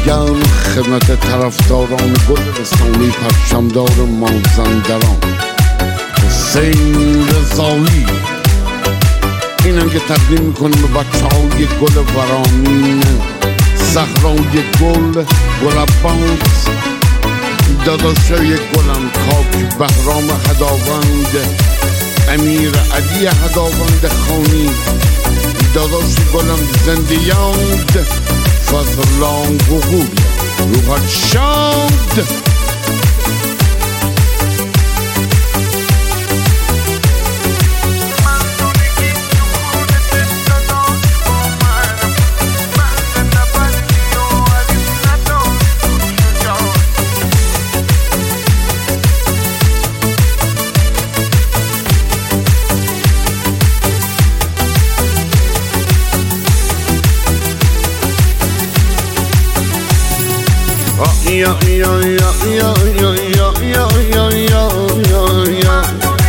گرم خدمت طرفداران گل رسانه پرچمدار مازندران حسین رضایی اینم که تقدیم میکنیم به بچه های گل ورامین صحرای گل گلابانس داداشای گلم کاک بهرام هداوند امیر علی هداوند خانی داداش گلم زندیاد فضلان گوگول روحت شاد یا یا یا یا یا یا یا یا یا یا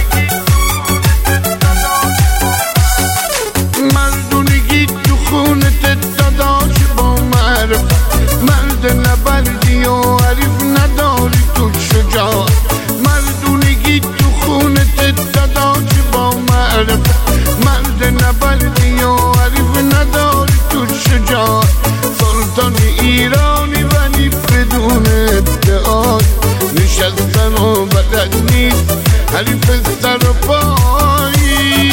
مردونگی تو خونت داداش با معرف مرد نبردی و عریف نداری تو شجاعت مردونگی تو خونت داداش با معرف مرد نبردی و عریف نداری تو شجاعت سلطان ایرانی ولی بدون ادعای نشستن و بلد نیست حریف سر پایی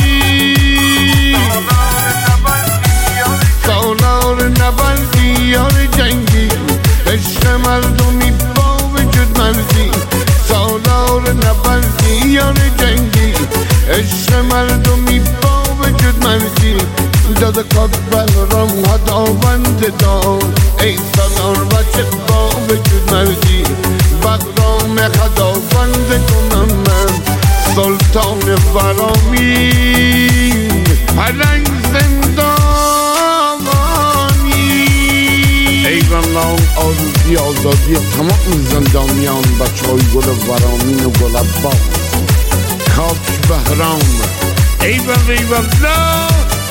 سالار نبردی یار جنگی عشق مردمی با وجود مرزی سالار نبردی یار جنگی عشق مردمی با وجود مرزی داده کاک بهرام هداوند داد ای سالار بچه با وجود مردی بهرام هداوند کنم من سلطان ورامین پلنگ زندانی ای والله آرزوی آزادی تمام زندانیان بچه های گل ورامین و گل عباس کاک بهرام ای والله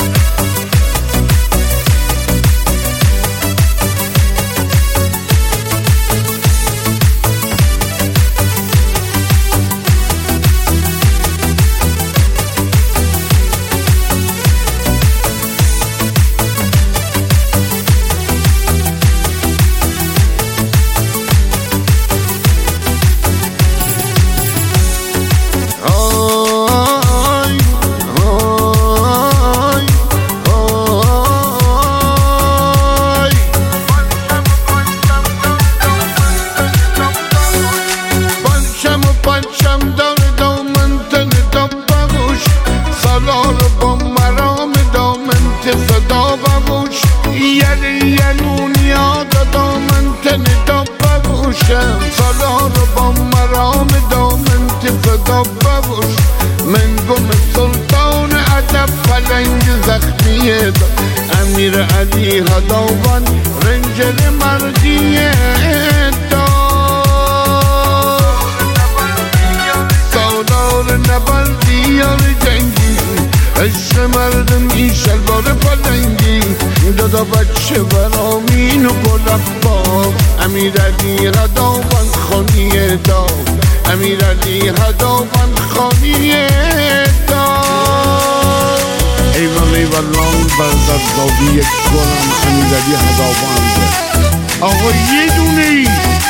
سالار با مرام دامن فدا ببوش من گم سلطان ادب پلنگ زخمی داد امیر علی هداوند رنجر مردی داد سالار نبردی یار جنگی عشق مردمی شلوار پلنگی دادا بچه ورامین و گل عباس امیر علی هداوند خانی داد امیر علی هداوند خانی داد ایوان لانگ برزدادی گلم امیر علی هداوند آقا یه دونه ای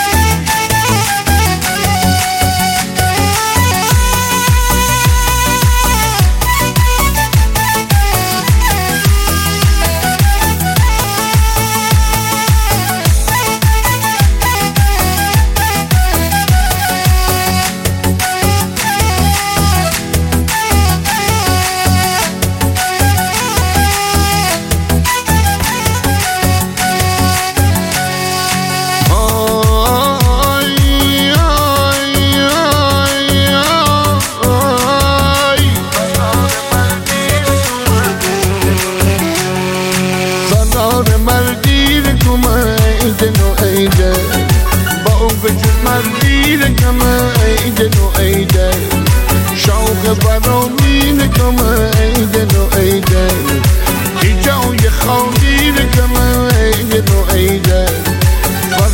شوق ورامین کم ایدن و ایدن ای جای خاندین کم ایدن و ایدن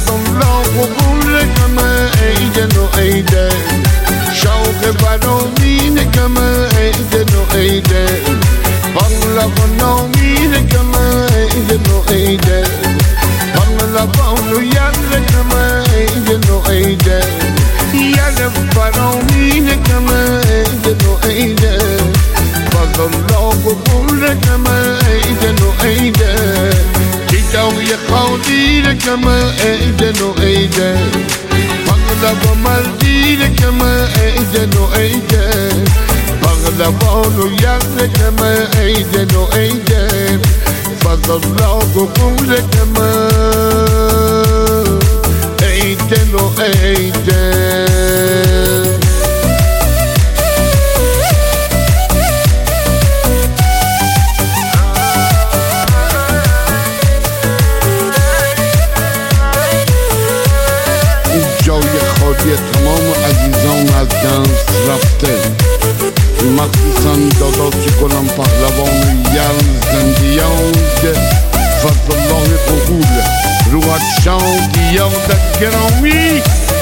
الله قبول كما ايدن وايدن كتاب يقودي كما ايدن وايدن فغلب مالدي كما ايدن وايدن فغلبون يغل كما ايدن وايدن فضل الله قبول كما ايدن وايدن جای خالی تمام عزیزان از دنس رفته مخصوصا داداش گلم پهلوان یل زندیان فضل الله قبول روحت شاد یادت گرامی